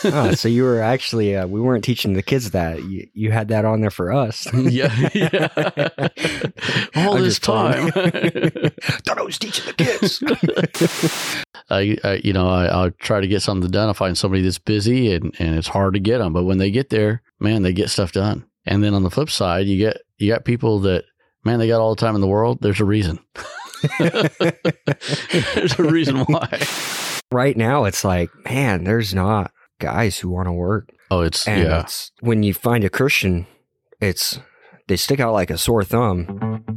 Oh, so you were actually, we weren't teaching the kids that. You had that on there for us. Yeah. All I'm this just playing. time. Thought I was teaching the kids. I'll try to get something done. I find somebody that's busy and it's hard to get them. But when they get there, man, they get stuff done. And then on the flip side, you got people that, man, they got all the time in the world. There's a reason. There's a reason why. Right now, it's like, man, there's not guys who want to work. Oh, it's when you find a Christian, they stick out like a sore thumb.